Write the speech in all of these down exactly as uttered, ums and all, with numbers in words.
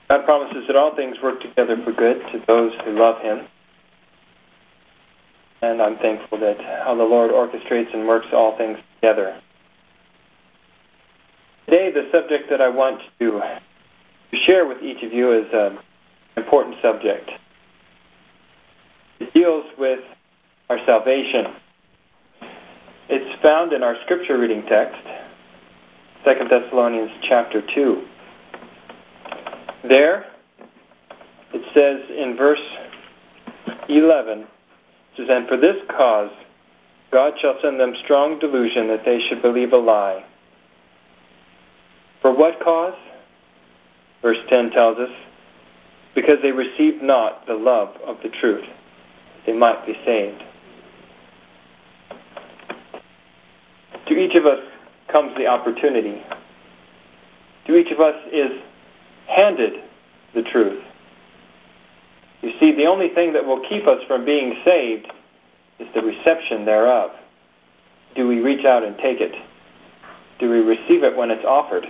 God promises that all things work together for good to those who love Him. And I'm thankful that how the Lord orchestrates and works all things together. Today, the subject that I want to share with each of you is an important subject. It deals with our salvation. It's found in our scripture reading text, Second Thessalonians chapter two. There, it says in verse eleven, it says, "And for this cause God shall send them strong delusion that they should believe a lie." For what cause? Verse ten tells us, "Because they received not the love of the truth, they might be saved." To each of us comes the opportunity. To each of us is handed the truth. You see, the only thing that will keep us from being saved is the reception thereof. Do we reach out and take it? Do we receive it when it's offered?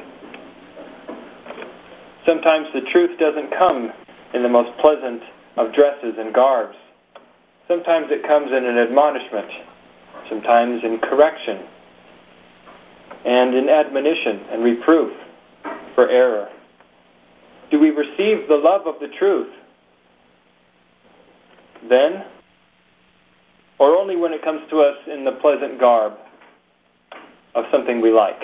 Sometimes the truth doesn't come in the most pleasant of dresses and garbs. Sometimes it comes in an admonishment, sometimes in correction, and in admonition and reproof for error. Do we receive the love of the truth then, or only when it comes to us in the pleasant garb of something we like?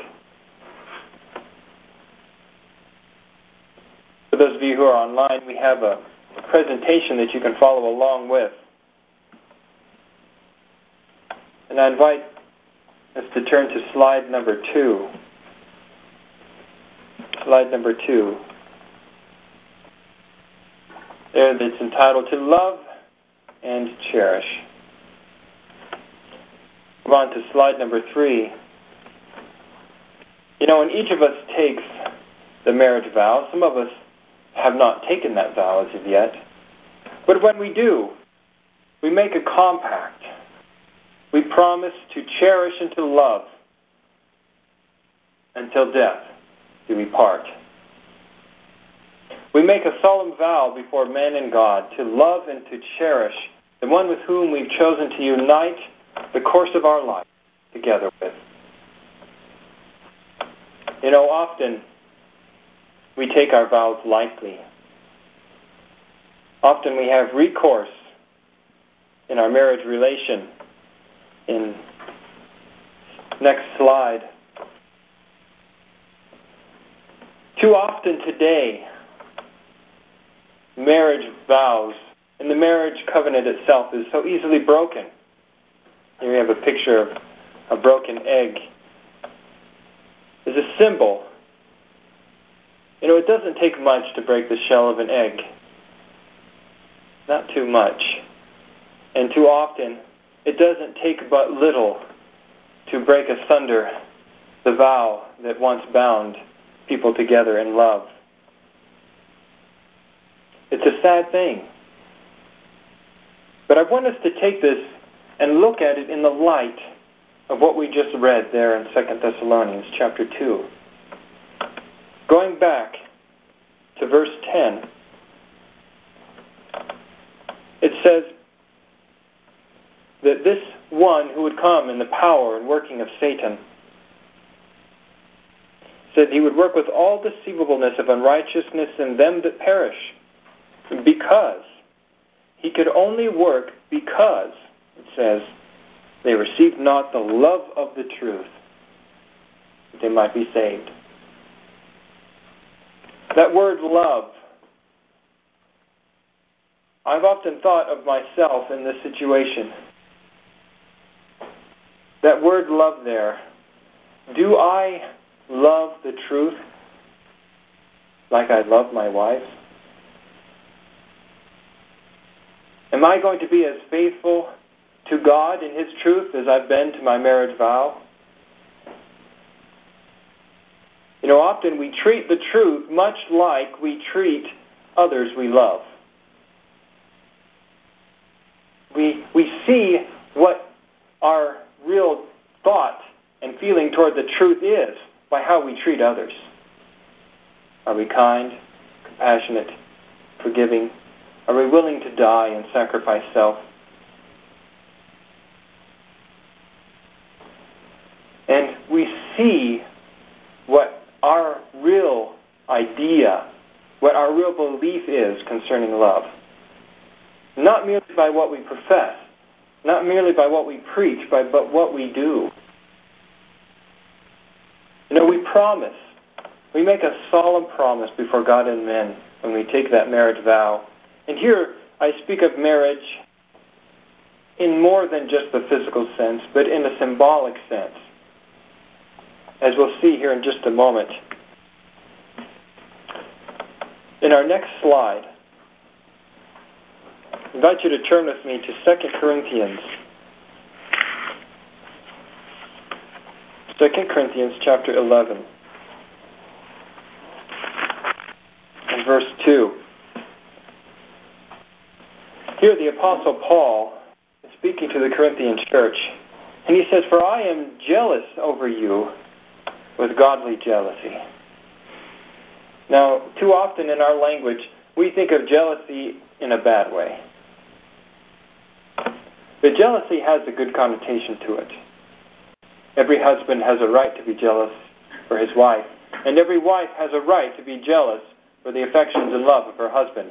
For those of you who are online, we have a presentation that you can follow along with. And I invite us to turn to slide number two. Slide number two. There, it's entitled "To Love and Cherish." Move on to slide number three. You know, when each of us takes the marriage vow, some of us have not taken that vow as of yet, but when we do, we make a compact. We promise to cherish and to love until death do we part. We make a solemn vow before men and God to love and to cherish the one with whom we've chosen to unite the course of our life together with. You know, often we take our vows lightly. Often we have recourse in our marriage relation. In next slide. Too often today, marriage vows and the marriage covenant itself is so easily broken. Here we have a picture of a broken egg. It's a symbol. You know, it doesn't take much to break the shell of an egg. Not too much. And too often, it doesn't take but little to break asunder the vow that once bound people together in love. It's a sad thing. But I want us to take this and look at it in the light of what we just read there in Second Thessalonians chapter two. Going back to verse ten, it says that this one who would come in the power and working of Satan said he would work with all deceivableness of unrighteousness in them that perish, because he could only work because, it says, they received not the love of the truth, that they might be saved. That word love, I've often thought of myself in this situation. That word love there, do I love the truth like I love my wife? Am I going to be as faithful to God and His truth as I've been to my marriage vow? You know, often we treat the truth much like we treat others we love. We, we see what our real thought and feeling toward the truth is by how we treat others. Are we kind, compassionate, forgiving? Are we willing to die and sacrifice self? And we see what our real idea, what our real belief is concerning love. Not merely by what we profess, not merely by what we preach, but, but what we do. You know, we promise, we make a solemn promise before God and men when we take that marriage vow. And here I speak of marriage in more than just the physical sense, but in a symbolic sense, as we'll see here in just a moment. In our next slide, I invite you to turn with me to Second Corinthians. Second Corinthians chapter eleven and verse two. Here the Apostle Paul is speaking to the Corinthian church, and he says, "For I am jealous over you with godly jealousy." Now, too often in our language, we think of jealousy in a bad way. But jealousy has a good connotation to it. Every husband has a right to be jealous for his wife, and every wife has a right to be jealous for the affections and love of her husband.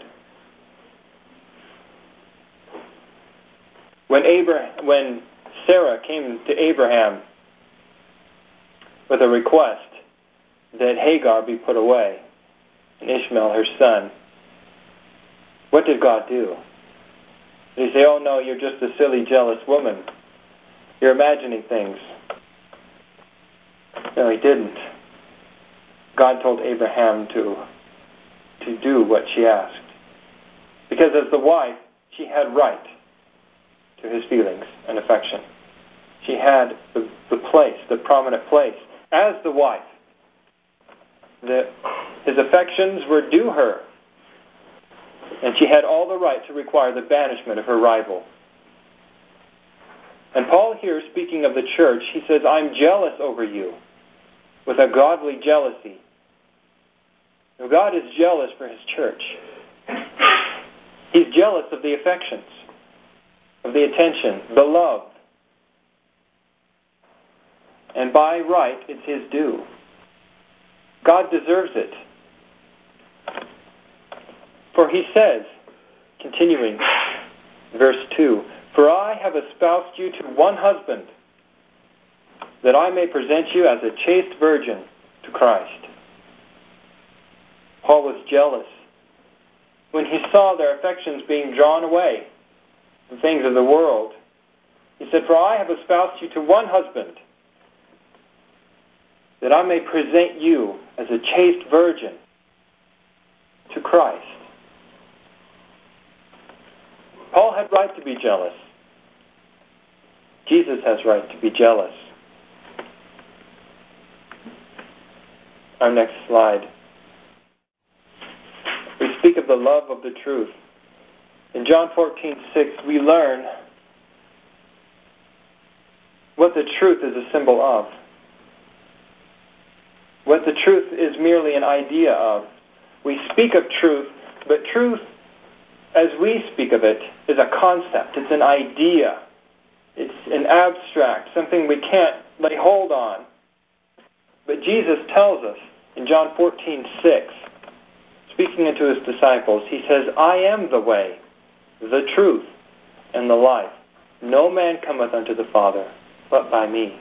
When Abraham, when Sarah came to Abraham with a request that Hagar be put away, and Ishmael her son, what did God do? Did he say, "Oh no, you're just a silly, jealous woman. You're imagining things"? No, he didn't. God told Abraham to, to do what she asked. Because as the wife, she had right to his feelings and affection. She had the, the place, the prominent place, as the wife. The, his affections were due her. And she had all the right to require the banishment of her rival. And Paul here, speaking of the church, he says, "I'm jealous over you with a godly jealousy." Now, God is jealous for his church. He's jealous of the affections, of the attention, the love. And by right, it's his due. God deserves it. For he says, continuing, verse two, "For I have espoused you to one husband, that I may present you as a chaste virgin to Christ." Paul was jealous when he saw their affections being drawn away from things of the world. He said, "For I have espoused you to one husband, that I may present you as a chaste virgin to Christ." Paul had right to be jealous. Jesus has right to be jealous. Our next slide. We speak of the love of the truth. In John fourteen six, we learn what the truth is a symbol of. What the truth is merely an idea of. We speak of truth, but truth, as we speak of it, is a concept. It's an idea. It's an abstract, something we can't lay hold on. But Jesus tells us in John fourteen six, speaking unto his disciples, he says, "I am the way, the truth, and the life. No man cometh unto the Father but by me."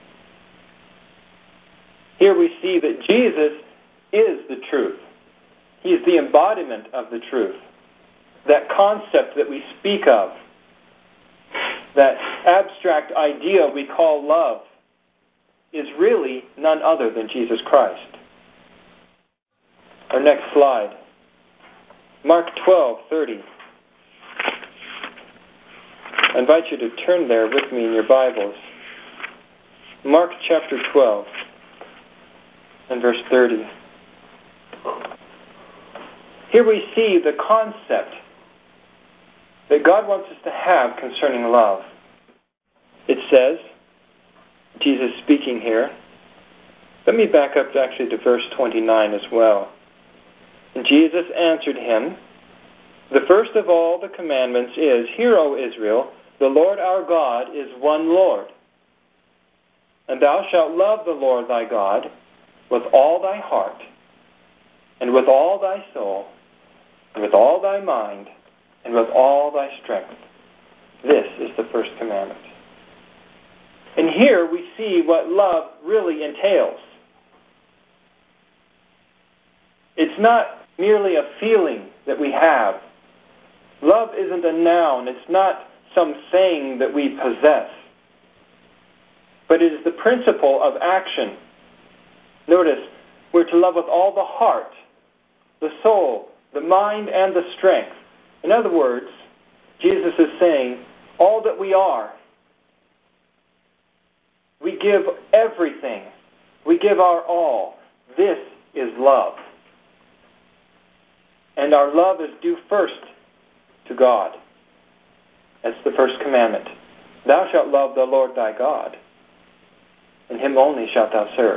Here we see that Jesus is the truth. He is the embodiment of the truth. That concept that we speak of, that abstract idea we call love, is really none other than Jesus Christ. Our next slide. Mark twelve thirty. I invite you to turn there with me in your Bibles. Mark chapter twelve and verse thirty. Here we see the concept that God wants us to have concerning love. It says, Jesus speaking here, let me back up actually to verse twenty-nine as well. And Jesus answered him, "The first of all the commandments is, Hear, O Israel, the Lord our God is one Lord. And thou shalt love the Lord thy God with all thy heart, and with all thy soul, and with all thy mind, and with all thy strength. This is the first commandment." And here we see what love really entails. It's not merely a feeling that we have. Love isn't a noun. It's not some saying that we possess. But it is the principle of action. Notice, we're to love with all the heart, the soul, the mind, and the strength. In other words, Jesus is saying, all that we are. We give everything. We give our all. This is love. And our love is due first to God. That's the first commandment. Thou shalt love the Lord thy God, and him only shalt thou serve.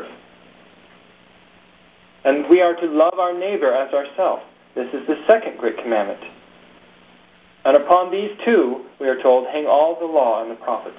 And we are to love our neighbor as ourselves. This is the second great commandment. And upon these two, we are told, hang all the law and the prophets.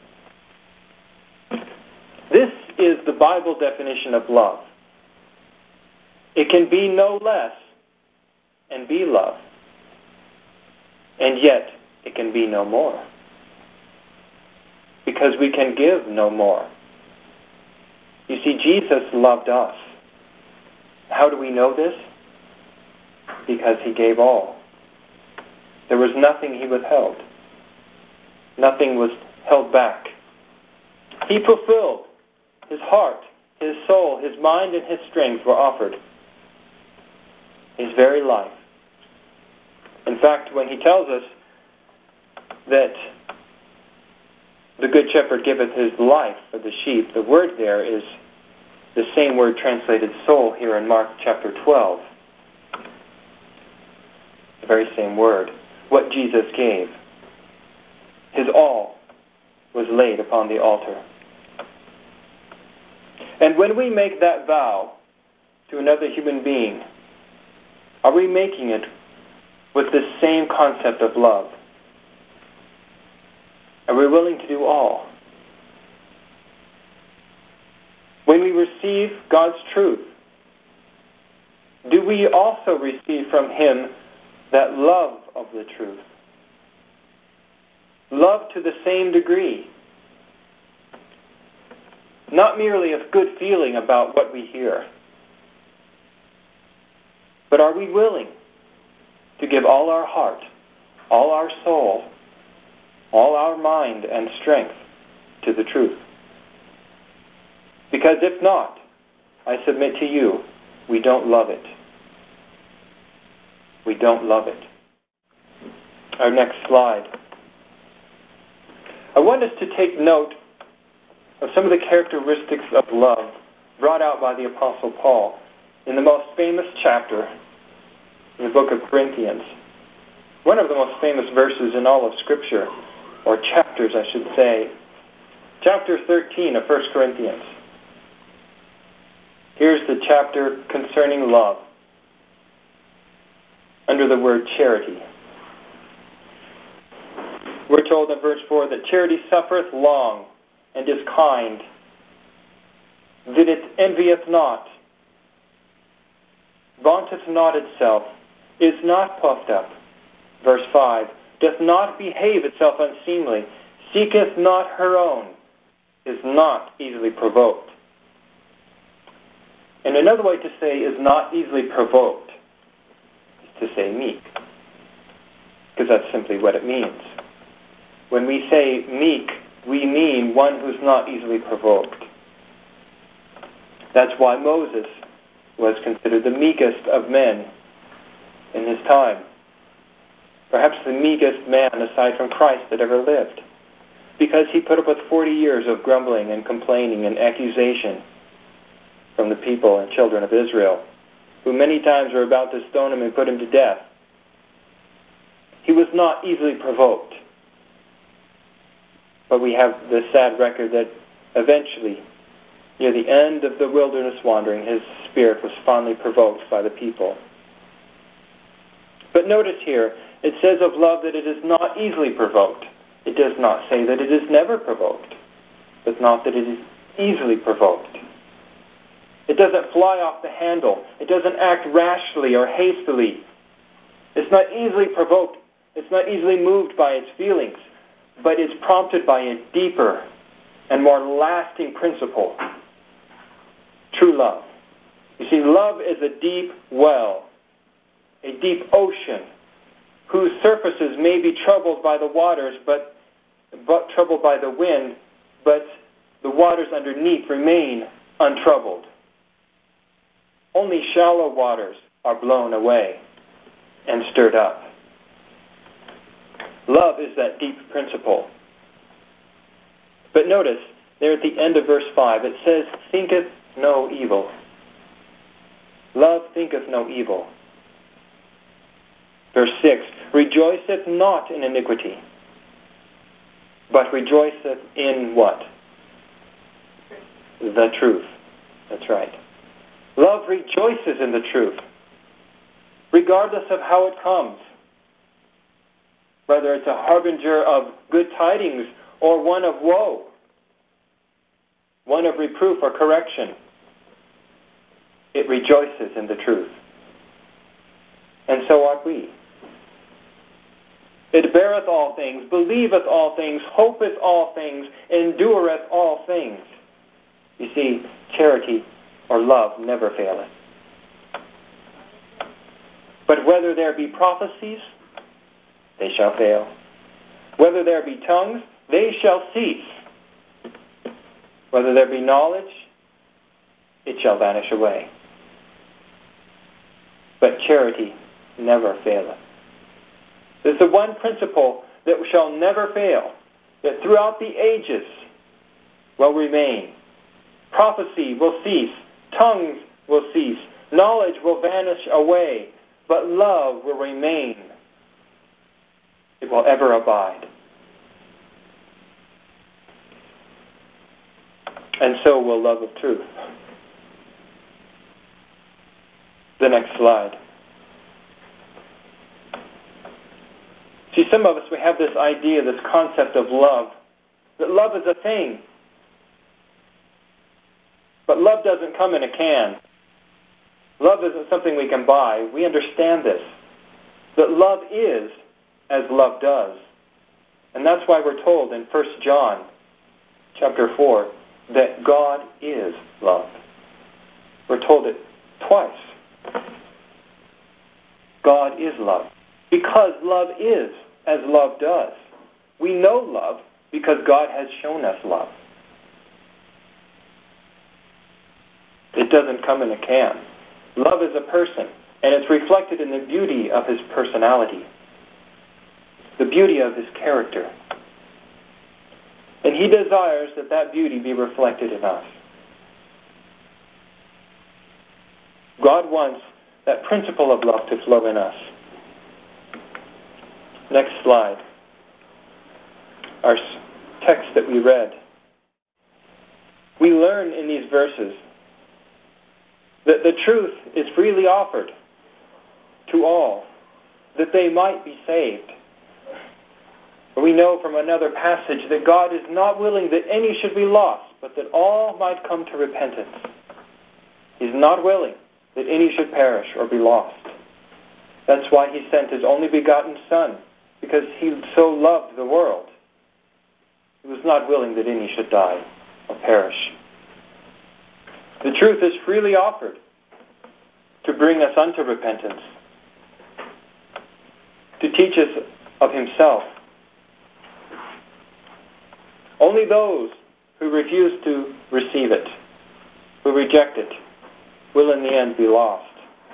This is the Bible definition of love. It can be no less and be love. And yet, it can be no more. Because we can give no more. You see, Jesus loved us. How do we know this? Because he gave all. There was nothing he withheld. Nothing was held back. He fulfilled. His heart, his soul, his mind, and his strength were offered. His very life. In fact, when he tells us that the good shepherd giveth his life for the sheep, the word there is the same word translated soul here in Mark chapter twelve. The very same word. What Jesus gave. His all was laid upon the altar. And when we make that vow to another human being, are we making it with this same concept of love? Are we willing to do all? When we receive God's truth, do we also receive from him that love of the truth? Love to the same degree. Not merely a good feeling about what we hear, but are we willing to give all our heart, all our soul, all our mind and strength to the truth? Because if not, I submit to you, we don't love it. We don't love it. Our next slide. I want us to take note of some of the characteristics of love brought out by the Apostle Paul in the most famous chapter in the book of Corinthians. One of the most famous verses in all of Scripture, or chapters I should say, chapter thirteen of First Corinthians. Here's the chapter concerning love, under the word charity. We're told in verse four that charity suffereth long, and is kind, that it envieth not, vaunteth not itself, is not puffed up. Verse five, doth not behave itself unseemly, seeketh not her own, is not easily provoked. And another way to say is not easily provoked is to say meek, because that's simply what it means. When we say meek, we mean one who's not easily provoked. That's why Moses was considered the meekest of men in his time. Perhaps the meekest man aside from Christ that ever lived. Because he put up with forty years of grumbling and complaining and accusation from the people and children of Israel, who many times were about to stone him and put him to death. He was not easily provoked. But we have the sad record that eventually, near the end of the wilderness wandering, his spirit was finally provoked by the people But notice here, it says of love that it is not easily provoked. It does not say that it is never provoked, but not that it is easily provoked. It doesn't fly off the handle. It doesn't act rashly or hastily. It's not easily provoked. It's not easily moved by its feelings, but it's prompted by a deeper and more lasting principle. True love. You see, love is a deep well, a deep ocean, whose surfaces may be troubled by the waters, but, but troubled by the wind, but the waters underneath remain untroubled. Only shallow waters are blown away and stirred up. Love is that deep principle. But notice, there at the end of verse five, it says, thinketh no evil. Love thinketh no evil. Verse six, rejoiceth not in iniquity, but rejoiceth in what? The truth. That's right. Love rejoices in the truth, regardless of how it comes. Whether it's a harbinger of good tidings or one of woe, one of reproof or correction, it rejoices in the truth. And so ought we. It beareth all things, believeth all things, hopeth all things, endureth all things. You see, charity or love never faileth. But whether there be prophecies, they shall fail. Whether there be tongues, they shall cease. Whether there be knowledge, it shall vanish away. But charity never faileth. There's the one principle that shall never fail, that throughout the ages will remain. Prophecy will cease. Tongues will cease. Knowledge will vanish away. But love will remain. It will ever abide. And so will love of truth. The next slide. See, some of us, we have this idea, this concept of love, that love is a thing. But love doesn't come in a can. Love isn't something we can buy. We understand this. That love is as love does. And that's why we're told in First John chapter four that God is love. We're told it twice. God is love. Because love is as love does. We know love because God has shown us love. It doesn't come in a can. Love is a person, and it's reflected in the beauty of his personality, the beauty of his character. And he desires that that beauty be reflected in us. God wants that principle of love to flow in us. Next slide. Our text that we read. We learn in these verses that the truth is freely offered to all, that they might be saved. We know from another passage that God is not willing that any should be lost, but that all might come to repentance. He's not willing that any should perish or be lost. That's why he sent his only begotten Son, because he so loved the world. He was not willing that any should die or perish. The truth is freely offered to bring us unto repentance, to teach us of himself. Only those who refuse to receive it, who reject it, will in the end be lost.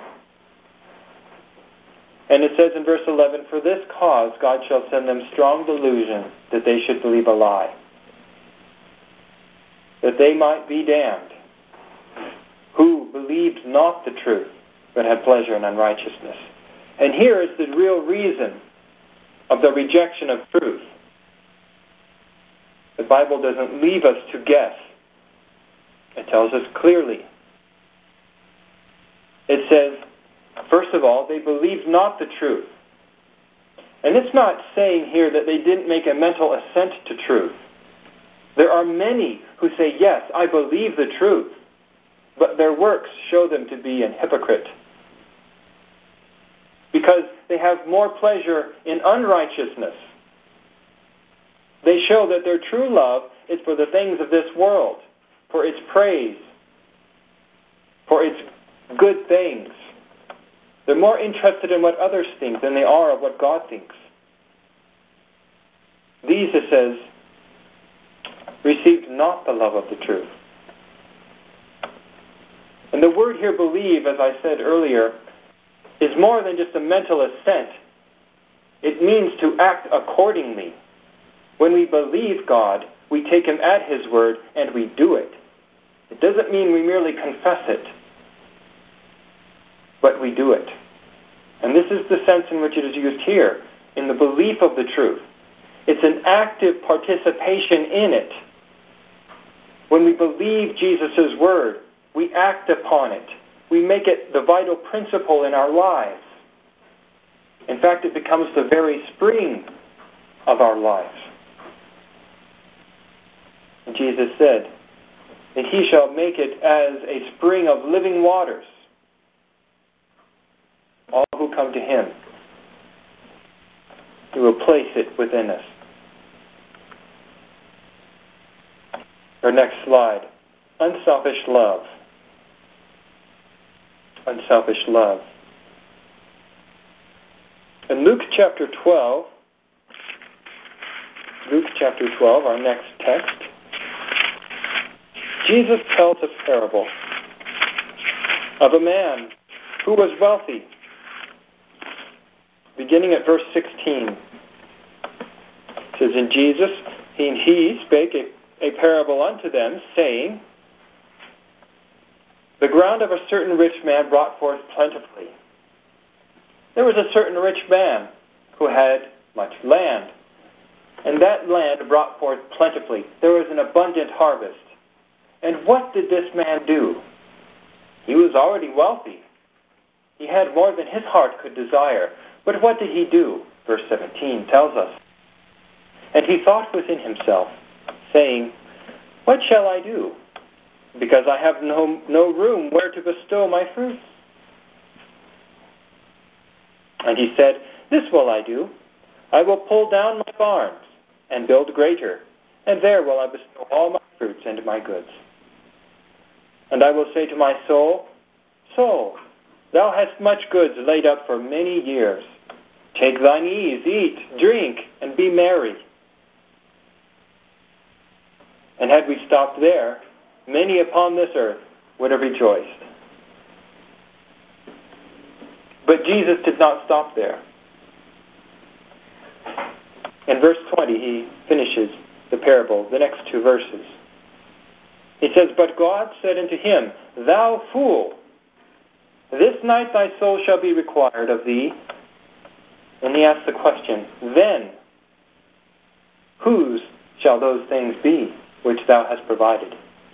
And it says in verse eleven, for this cause God shall send them strong delusion, that they should believe a lie, that they might be damned, who believed not the truth, but had pleasure in unrighteousness. And here is the real reason of the rejection of truth. The Bible doesn't leave us to guess. It tells us clearly. It says, First of all, they believed not the truth. And it's not saying here that they didn't make a mental assent to truth. There are many who say, yes, I believe the truth, but their works show them to be an hypocrite, because they have more pleasure in unrighteousness. They show that their true love is for the things of this world, for its praise, for its good things. They're more interested in what others think than they are of what God thinks. These, it says, received not the love of the truth. And the word here, believe, as I said earlier, is more than just a mental assent. It means to act accordingly. When we believe God, we take Him at His word and we do it. It doesn't mean we merely confess it, but we do it. And this is the sense in which it is used here, in the belief of the truth. It's an active participation in it. When we believe Jesus' word, we act upon it. We make it the vital principle in our lives. In fact, it becomes the very spring of our lives. And Jesus said that He shall make it as a spring of living waters, all who come to Him. He will place it within us. Our next slide. Unselfish love. Unselfish love. In Luke chapter twelve, Luke chapter twelve, our next text, Jesus tells a parable of a man who was wealthy. Beginning at verse sixteen. It says, "And Jesus, he, he spake a a parable unto them, saying, The ground of a certain rich man brought forth plentifully. There was a certain rich man who had much land, and that land brought forth plentifully. There was an abundant harvest. And what did this man do? He was already wealthy. He had more than his heart could desire. But what did he do? Verse seventeen tells us. And he thought within himself, saying, What shall I do? Because I have no, no room where to bestow my fruits. And he said, This will I do. I will pull down my barns and build greater, and there will I bestow all my fruits and my goods. And I will say to my soul, Soul, thou hast much goods laid up for many years. Take thine ease, eat, drink, and be merry. And had we stopped there, many upon this earth would have rejoiced. But Jesus did not stop there. In verse twenty, he finishes the parable, the next two verses. He says, But God said unto him, Thou fool, this night thy soul shall be required of thee. And he asks the question, Then whose shall those things be which thou hast provided?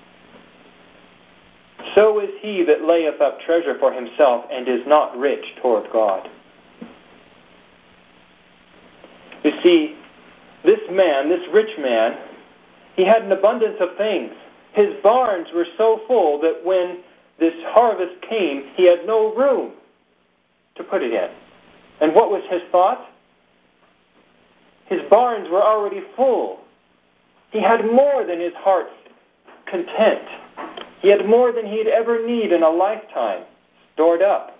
So is he that layeth up treasure for himself and is not rich toward God. You see, this man, this rich man, he had an abundance of things. His barns were so full that when this harvest came, he had no room to put it in. And what was his thought? His barns were already full. He had more than his heart's content. He had more than he'd ever need in a lifetime stored up.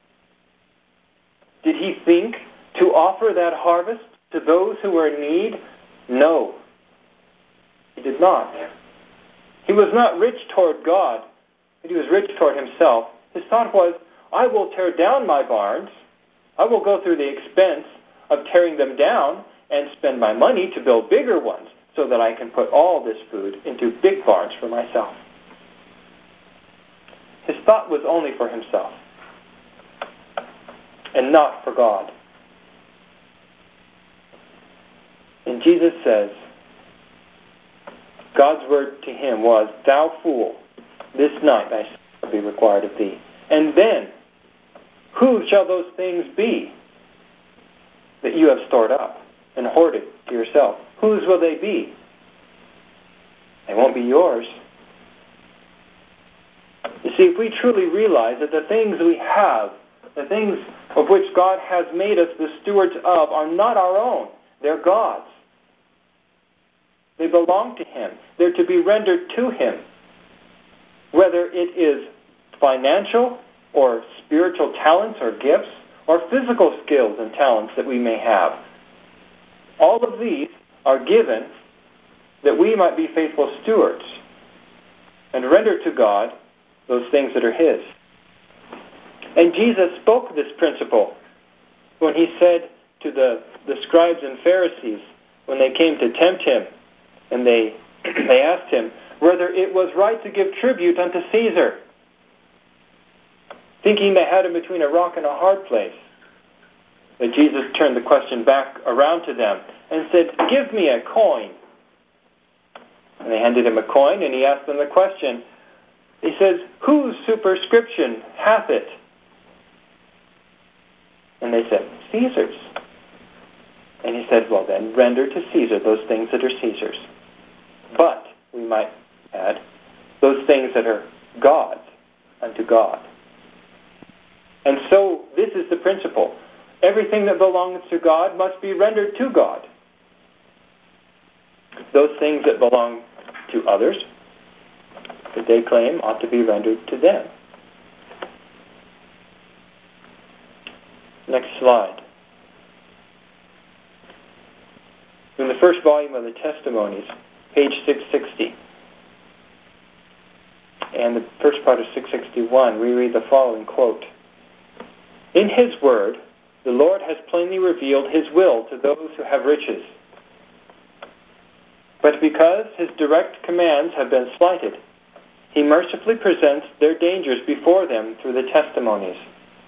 Did he think to offer that harvest to those who were in need? No. He did not. He was not rich toward God, but he was rich toward himself. His thought was, I will tear down my barns. I will go through the expense of tearing them down and spend my money to build bigger ones so that I can put all this food into big barns for myself. His thought was only for himself and not for God. And Jesus says, God's word to him was, Thou fool, this night thy soul shall be required of thee. And then, Whose shall those things be that you have stored up and hoarded to yourself? Whose will they be? They won't be yours. You see, if we truly realize that the things we have, the things of which God has made us the stewards of, are not our own, they're God's. They belong to Him. They're to be rendered to Him. Whether it is financial or spiritual talents or gifts or physical skills and talents that we may have. All of these are given that we might be faithful stewards and render to God those things that are His. And Jesus spoke this principle when He said to the, the scribes and Pharisees, when they came to tempt Him, and they, they asked Him whether it was right to give tribute unto Caesar, thinking they had Him between a rock and a hard place. But Jesus turned the question back around to them and said, "Give me a coin." And they handed Him a coin, and He asked them the question. He says, "Whose superscription hath it?" And they said, "Caesar's." And He said, "Well then, render to Caesar those things that are Caesar's. But," we might add, "those things that are God's unto God." And so, this is the principle. Everything that belongs to God must be rendered to God. Those things that belong to others, that they claim, ought to be rendered to them. Next slide. In the first volume of the Testimonies, page six sixty, and the first part of six sixty-one, we read the following quote: "In His Word, the Lord has plainly revealed His will to those who have riches. But because His direct commands have been slighted, He mercifully presents their dangers before them through the testimonies.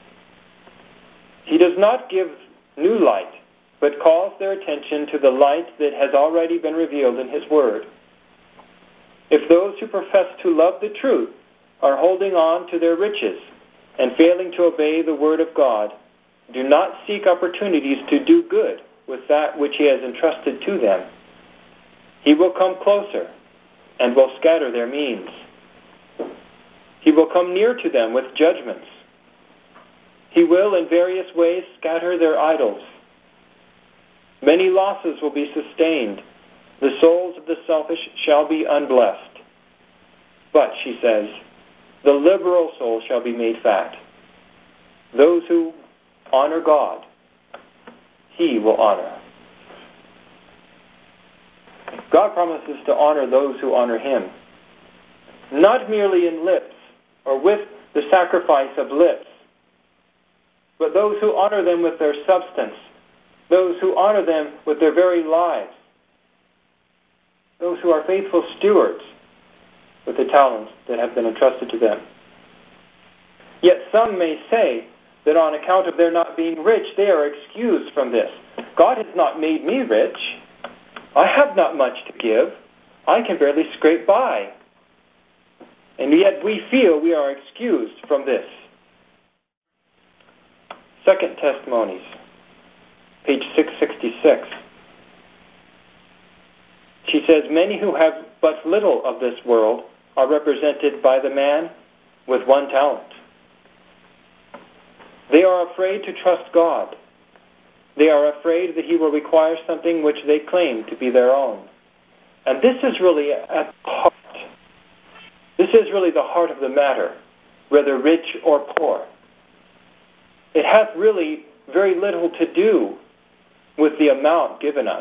He does not give new light, but calls their attention to the light that has already been revealed in His Word. If those who profess to love the truth are holding on to their riches and failing to obey the Word of God, do not seek opportunities to do good with that which He has entrusted to them, He will come closer and will scatter their means. He will come near to them with judgments. He will in various ways scatter their idols. Many losses will be sustained. The souls of the selfish shall be unblessed. But," she says, "the liberal soul shall be made fat. Those who honor God, He will honor." God promises to honor those who honor Him, not merely in lips or with the sacrifice of lips, but those who honor them with their substance, those who honor them with their very lives, those who are faithful stewards with the talents that have been entrusted to them. Yet some may say that on account of their not being rich, they are excused from this. God has not made me rich. I have not much to give. I can barely scrape by. And yet we feel we are excused from this. Second Testimonies, page six sixty-six. She says, "Many who have but little of this world are represented by the man with one talent. They are afraid to trust God. They are afraid that He will require something which they claim to be their own. And this is really at the heart. This is really the heart of the matter, whether rich or poor. It has really very little to do with the amount given us.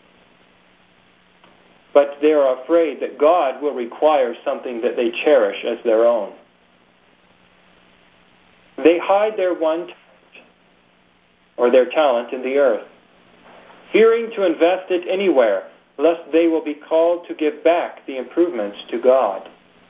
But they are afraid that God will require something that they cherish as their own. They hide their one talent or their talent in the earth, fearing to invest it anywhere, lest they will be called to give back the improvements to God.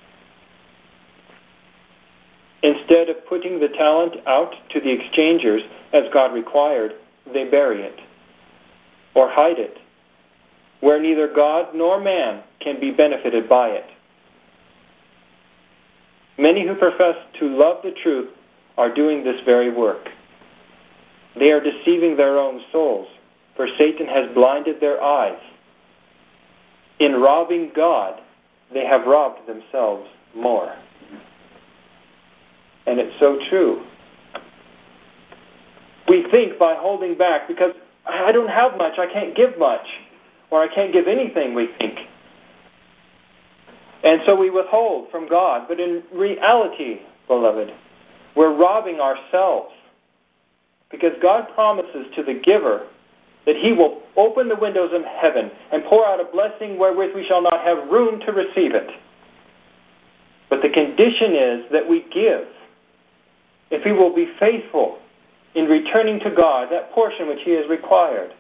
Instead of putting the talent out to the exchangers as God required, they bury it or hide it, where neither God nor man can be benefited by it. Many who profess to love the truth are doing this very work. They are deceiving their own souls, for Satan has blinded their eyes. In robbing God, they have robbed themselves more. And it's so true. We think by holding back, because I don't have much, I can't give much, or I can't give anything, we think. And so we withhold from God. But in reality, beloved, we're robbing ourselves. Because God promises to the giver that He will open the windows of heaven and pour out a blessing wherewith we shall not have room to receive it. But the condition is that we give. If we will be faithful in returning to God that portion which He has required.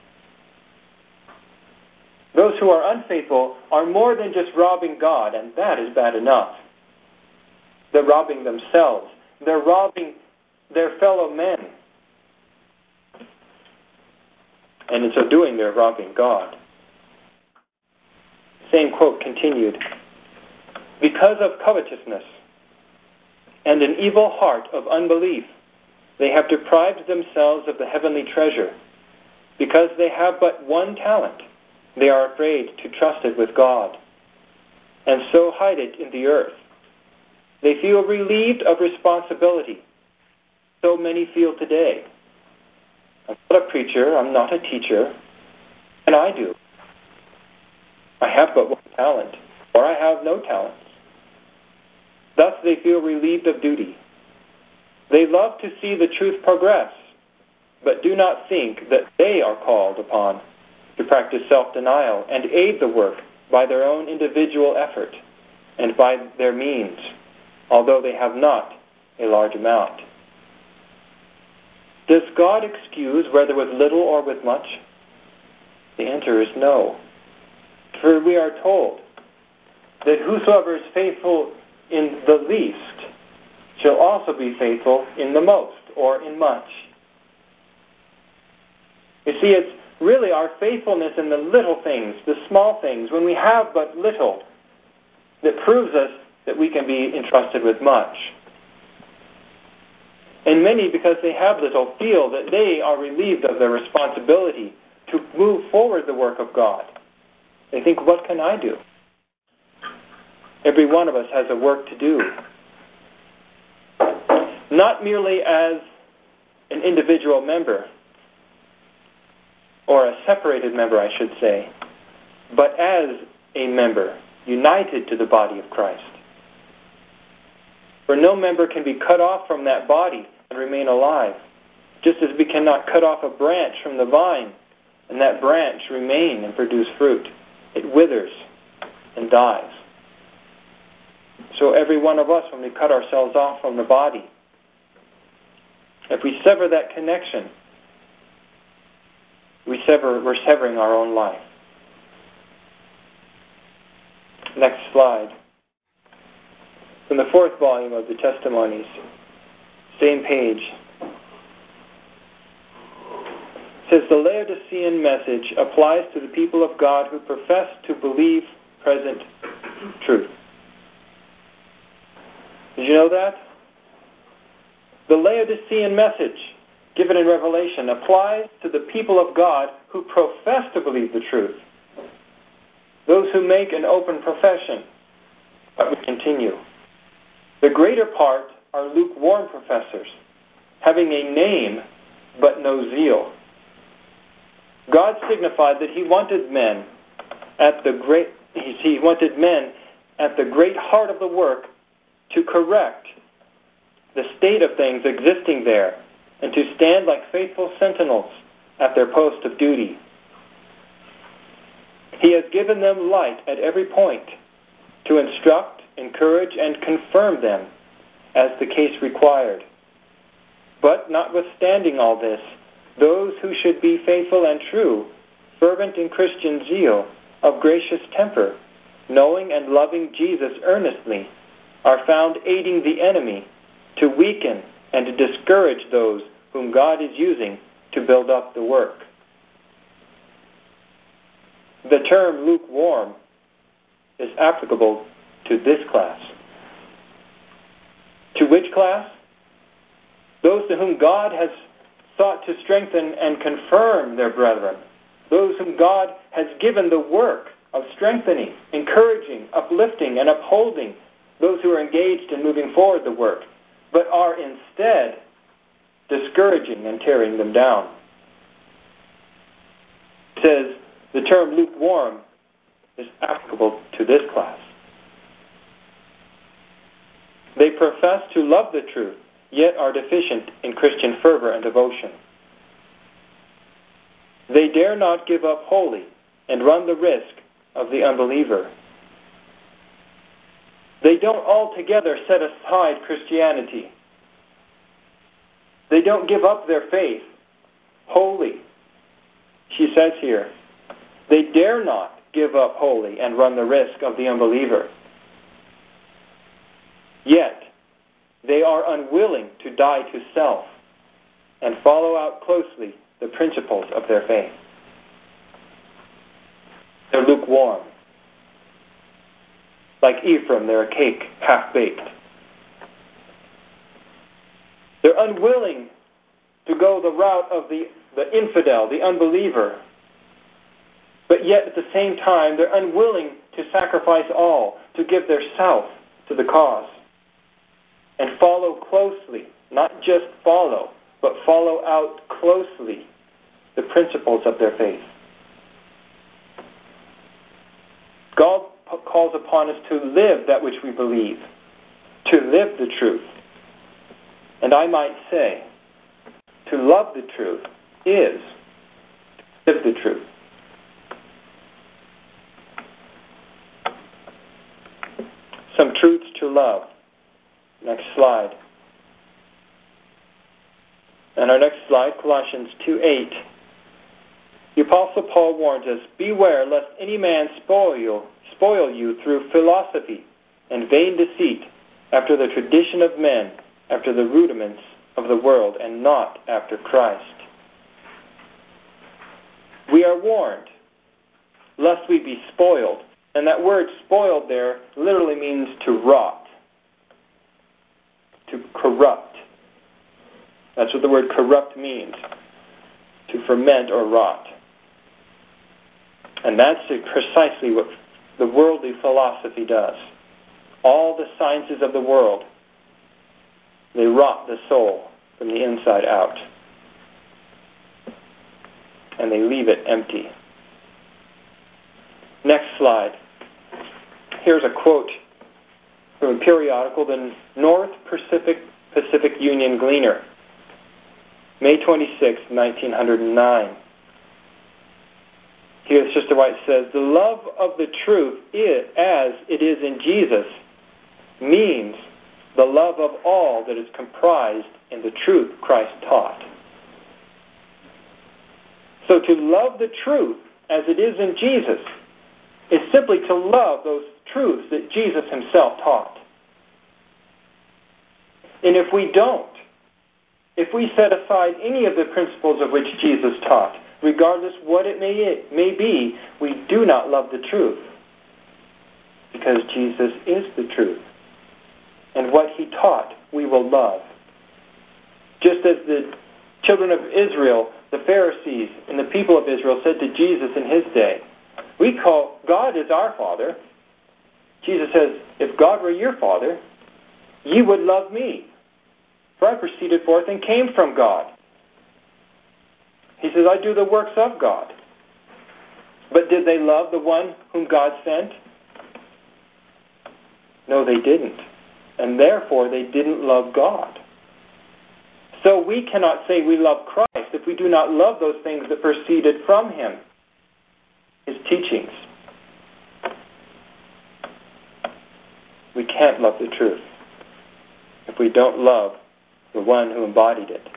Those who are unfaithful are more than just robbing God, and that is bad enough. They're robbing themselves. They're robbing their fellow men. And in so doing, they're robbing God. Same quote continued. Because of covetousness and an evil heart of unbelief, they have deprived themselves of the heavenly treasure. Because they have but one talent, they are afraid to trust it with God, and so hide it in the earth. They feel relieved of responsibility. So many feel today. I'm not a preacher, I'm not a teacher, and I do. I have but one talent, or I have no talents. Thus they feel relieved of duty. They love to see the truth progress, but do not think that they are called upon to practice self-denial and aid the work by their own individual effort and by their means, although they have not a large amount. Does God excuse whether with little or with much? The answer is no. For we are told that whosoever is faithful in the least shall also be faithful in the most, or in much. You see, it's really our faithfulness in the little things, the small things, when we have but little, that proves us that we can be entrusted with much. And many, because they have little, feel that they are relieved of their responsibility to move forward the work of God. They think, what can I do? Every one of us has a work to do. Not merely as an individual member, or a separated member, I should say, but as a member, united to the body of Christ. For no member can be cut off from that body and remain alive, just as we cannot cut off a branch from the vine and that branch remain and produce fruit. It withers and dies. So every one of us, when we cut ourselves off from the body, if we sever that connection, we sever, we're severing our own life. Next slide. From the fourth volume of the Testimonies, same page. It says, the Laodicean message applies to the people of God who profess to believe present truth. Did you know that? The Laodicean message, given in Revelation, applies to the people of God who profess to believe the truth. Those who make an open profession. But we continue. The greater part are lukewarm professors, having a name but no zeal. God signified that He wanted men at the great He wanted men at the great heart of the work to correct the state of things existing there and to stand like faithful sentinels at their post of duty. He has given them light at every point to instruct, encourage, and confirm them as the case required. But notwithstanding all this, those who should be faithful and true, fervent in Christian zeal, of gracious temper, knowing and loving Jesus earnestly, are found aiding the enemy to weaken and to discourage those whom God is using to build up the work. The term lukewarm is applicable to this class. To which class? those to whom God has sought to strengthen and confirm their brethren, those whom God has given the work of strengthening, encouraging, uplifting, and upholding those who are engaged in moving forward the work, but are instead discouraging and tearing them down. It says the term lukewarm is applicable to this class. They profess to love the truth, yet are deficient in Christian fervor and devotion. They dare not give up wholly and run the risk of the unbeliever. They don't altogether set aside Christianity. They don't give up their faith wholly. She says here, they dare not give up wholly and run the risk of the unbeliever. Yet, they are unwilling to die to self and follow out closely the principles of their faith. They're lukewarm. Like Ephraim, they're a cake half-baked. They're unwilling to go the route of the, the infidel, the unbeliever. But yet, at the same time, they're unwilling to sacrifice all, to give their self to the cause. And follow closely, not just follow, but follow out closely the principles of their faith. God calls upon us to live that which we believe, to live the truth. And I might say, to love the truth is to live the truth. Some truths to love. Next slide. And our next slide, Colossians two eight. The Apostle Paul warns us, beware lest any man spoil you, spoil you through philosophy and vain deceit, after the tradition of men, after the rudiments of the world, and not after Christ. We are warned, lest we be spoiled. And that word spoiled there literally means to rot, to corrupt. That's what the word corrupt means, to ferment or rot. And that's precisely what the worldly philosophy does. All the sciences of the world, they rot the soul from the inside out. And they leave it empty. Next slide. Here's a quote from a periodical, the North Pacific Pacific Union Gleaner, May twenty-sixth, nineteen oh nine. Here Sister White says, the love of the truth is, as it is in Jesus, means the love of all that is comprised in the truth Christ taught. So to love the truth as it is in Jesus is simply to love those truths that Jesus himself taught. And if we don't, if we set aside any of the principles of which Jesus taught, regardless what it may, may be, we do not love the truth. Because Jesus is the truth. And what he taught, we will love. Just as the children of Israel, the Pharisees, and the people of Israel said to Jesus in his day, we call God is our Father. Jesus says, if God were your Father, ye would love me. For I proceeded forth and came from God. He says, I do the works of God. But did they love the one whom God sent? No, they didn't. And therefore, they didn't love God. So we cannot say we love Christ if we do not love those things that proceeded from him, his teachings. We can't love the truth if we don't love the one who embodied it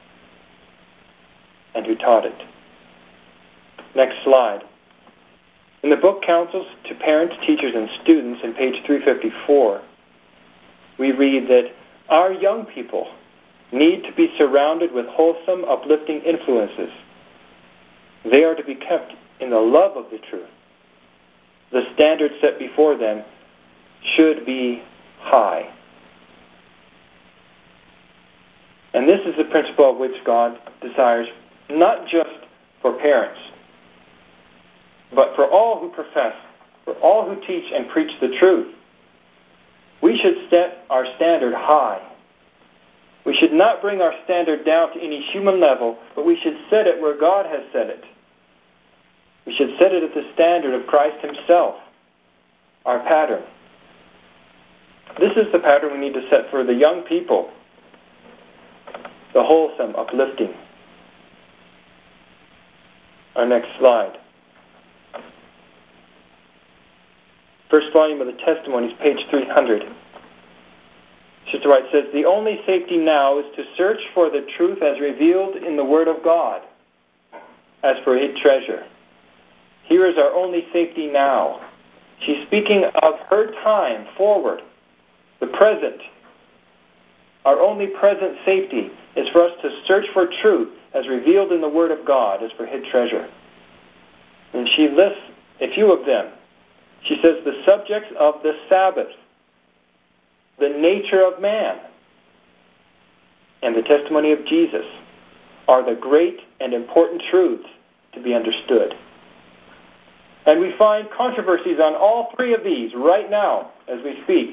and who taught it. Next slide. In the book Counsels to Parents, Teachers, and Students, in page three fifty-four, we read that our young people need to be surrounded with wholesome, uplifting influences. They are to be kept in the love of the truth. The standard set before them should be high. And this is the principle of which God desires, not just for parents, but for all who profess, for all who teach and preach the truth. We should set our standard high. We should not bring our standard down to any human level, but we should set it where God has set it. We should set it at the standard of Christ himself, our pattern. This is the pattern we need to set for the young people, the wholesome, uplifting. Our next slide. First volume of the Testimonies, page three hundred. Sister White says, the only safety now is to search for the truth as revealed in the Word of God, as for hid treasure. Here is our only safety now. She's speaking of her time forward, the present. Our only present safety is for us to search for truth as revealed in the Word of God, as for hid treasure. And she lists a few of them. She says the subjects of the Sabbath, the nature of man, and the testimony of Jesus are the great and important truths to be understood. And we find controversies on all three of these right now as we speak.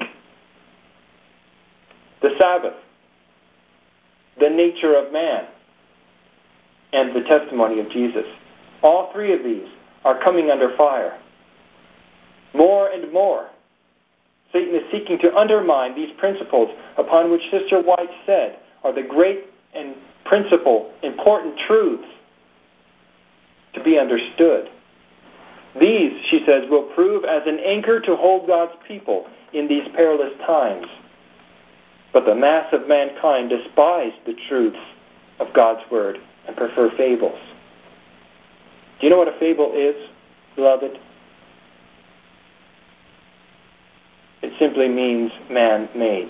The Sabbath, the nature of man, and the testimony of Jesus. All three of these are coming under fire. More and more, Satan is seeking to undermine these principles upon which Sister White said are the great and principal, important truths to be understood. These, she says, will prove as an anchor to hold God's people in these perilous times. But the mass of mankind despise the truths of God's Word and prefer fables. Do you know what a fable is, beloved? It simply means man-made.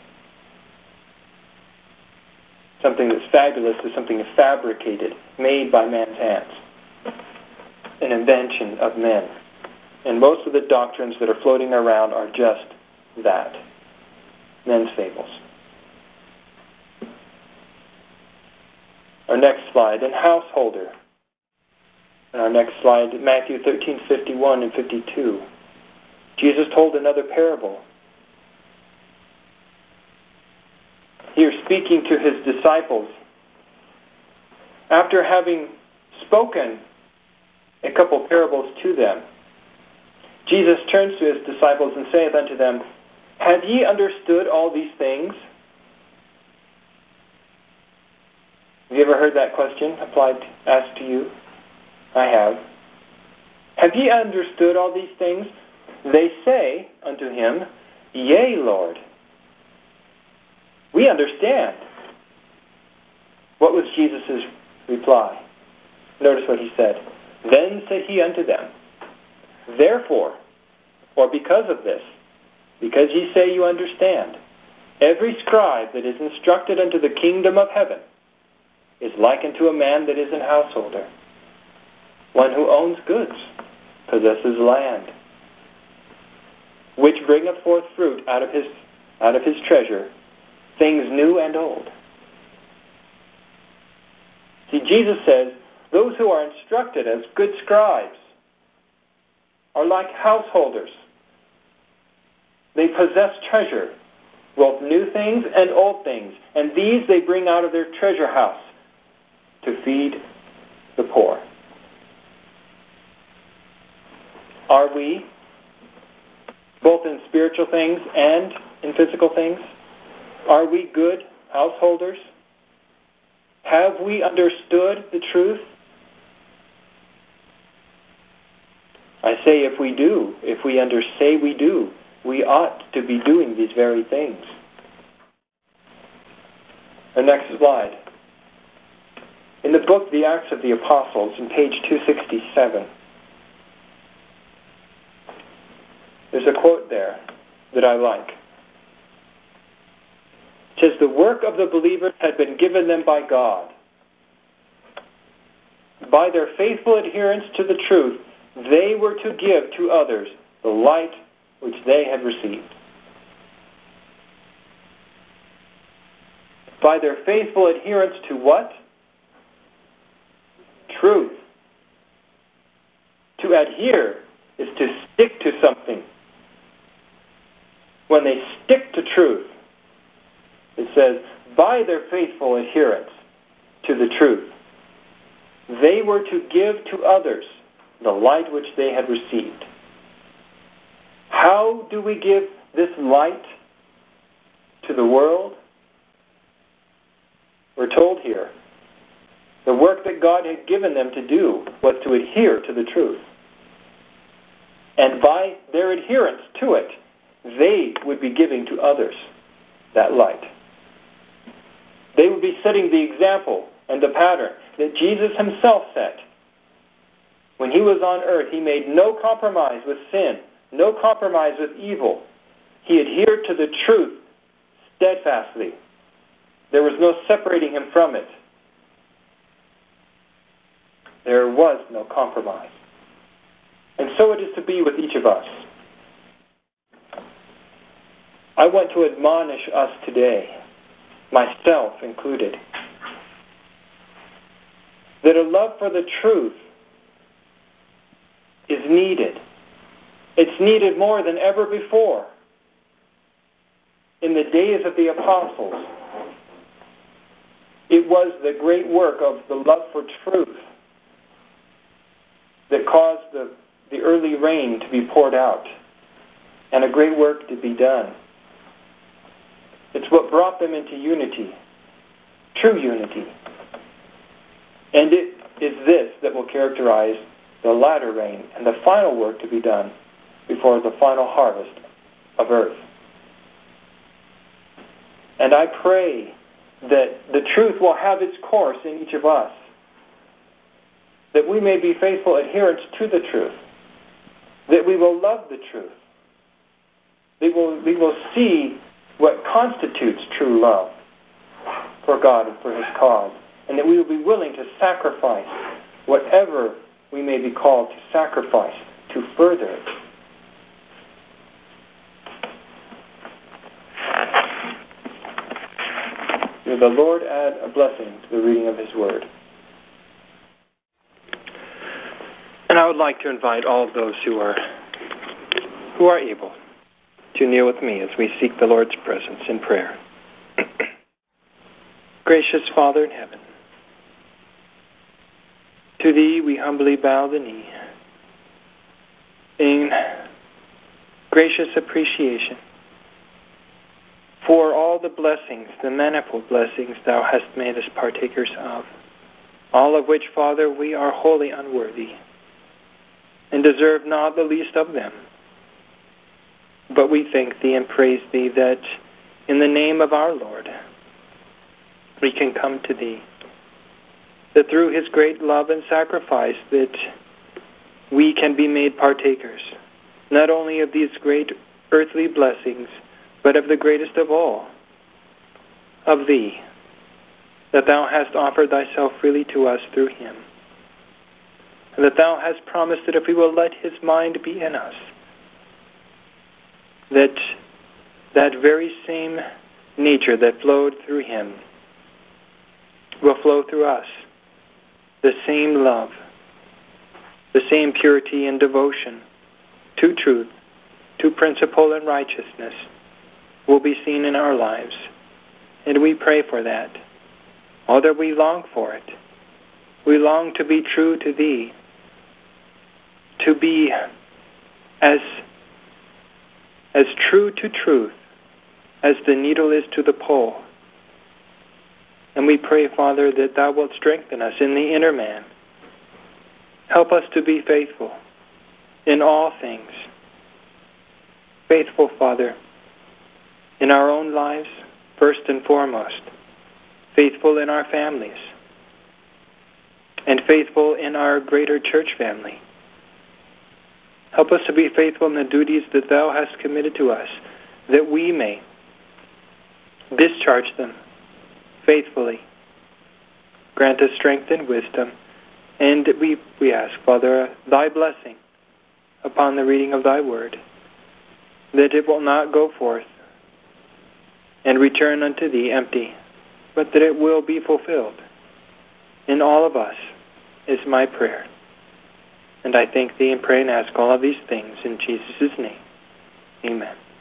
Something that's fabulous is something that's fabricated, made by man's hands. An invention of men. And most of the doctrines that are floating around are just that. Men's fables. Our next slide, and householder. And our next slide, Matthew thirteen, fifty-one and fifty-two. Jesus told another parable. Here, speaking to his disciples, after having spoken a couple parables to them, Jesus turns to his disciples and saith unto them, have ye understood all these things? Have you ever heard that question applied, asked to you? I have. Have ye understood all these things? They say unto him, yea, Lord. We understand. What was Jesus' reply? Notice what he said. Then said he unto them, therefore, or because of this, because ye say you understand, every scribe that is instructed unto the kingdom of heaven is like unto a man that is an householder, one who owns goods, possesses land, which bringeth forth fruit out of his out of his treasure, things new and old. See, Jesus says, those who are instructed as good scribes are like householders. They possess treasure, both new things and old things, and these they bring out of their treasure house to feed the poor. Are we, both in spiritual things and in physical things, are we good householders? Have we understood the truth? I say if we do, if we under say we do, we ought to be doing these very things. The next slide. In the book, The Acts of the Apostles, in page two sixty-seven, there's a quote there that I like. It says, the work of the believers had been given them by God. By their faithful adherence to the truth, they were to give to others the light which they had received. by their faithful adherence to what? Truth. To adhere is to stick to something. When they stick to truth, it says, by their faithful adherence to the truth, they were to give to others the light which they had received. How do we give this light to the world? We're told here, the work that God had given them to do was to adhere to the truth. And by their adherence to it, they would be giving to others that light. They would be setting the example and the pattern that Jesus himself set. When he was on earth, he made no compromise with sin, no compromise with evil. He adhered to the truth steadfastly. There was no separating him from it. There was no compromise. And so it is to be with each of us. I want to admonish us today, myself included, that a love for the truth is needed. It's needed more than ever before. In the days of the apostles, it was the great work of the love for truth that caused the, the early rain to be poured out and a great work to be done. It's what brought them into unity, true unity. And it is this that will characterize the latter rain and the final work to be done before the final harvest of earth. And I pray that the truth will have its course in each of us, that we may be faithful adherents to the truth, that we will love the truth, that we'll, we will see what constitutes true love for God and for his cause, and that we will be willing to sacrifice whatever we may be called to sacrifice to further it. May the Lord add a blessing to the reading of his word. And I would like to invite all of those who are who are able to kneel with me as we seek the Lord's presence in prayer. Gracious Father in heaven, to thee we humbly bow the knee in gracious appreciation for all the blessings, the manifold blessings thou hast made us partakers of, all of which, Father, we are wholly unworthy and deserve not the least of them. But we thank thee and praise thee that in the name of our Lord we can come to thee, that through his great love and sacrifice that we can be made partakers, not only of these great earthly blessings, but of the greatest of all, of thee, that thou hast offered thyself freely to us through him, and that thou hast promised that if we will let his mind be in us, that that very same nature that flowed through him will flow through us. The same love, the same purity and devotion to truth, to principle and righteousness will be seen in our lives. And we pray for that. Oh, that we long for it. We long to be true to thee, to be as as true to truth as the needle is to the pole. And we pray, Father, that thou wilt strengthen us in the inner man. Help us to be faithful in all things. Faithful, Father, in our own lives, first and foremost. Faithful in our families. And faithful in our greater church family. Help us to be faithful in the duties that thou hast committed to us, that we may discharge them faithfully. Grant us strength and wisdom, and we, we ask, Father, thy blessing upon the reading of thy word, that it will not go forth and return unto thee empty, but that it will be fulfilled in all of us is my prayer. And I thank thee and pray and ask all of these things in Jesus' name. Amen.